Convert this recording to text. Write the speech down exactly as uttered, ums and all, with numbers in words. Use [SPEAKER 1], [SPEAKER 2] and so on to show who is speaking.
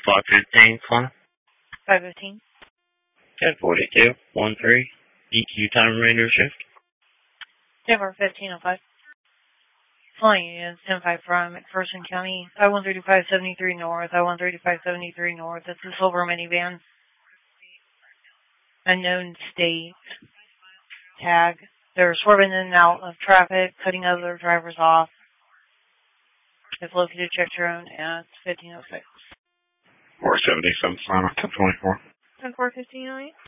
[SPEAKER 1] five fifteen, flying.
[SPEAKER 2] five fifteen.
[SPEAKER 1] ten forty-two, one three, E Q time remainder shift.
[SPEAKER 2] Denver fifteen oh five. Flying is ten five from McPherson County, I one thirty-five seventy-three north, I one thirty-five seventy-three north. It's a silver minivan. Unknown state. Tag. They're swerving in and out of traffic, cutting other drivers off. If located, check your own at fifteen oh six.
[SPEAKER 3] four seventy-seven, ten twenty-four.
[SPEAKER 2] ten four fifteen oh eight.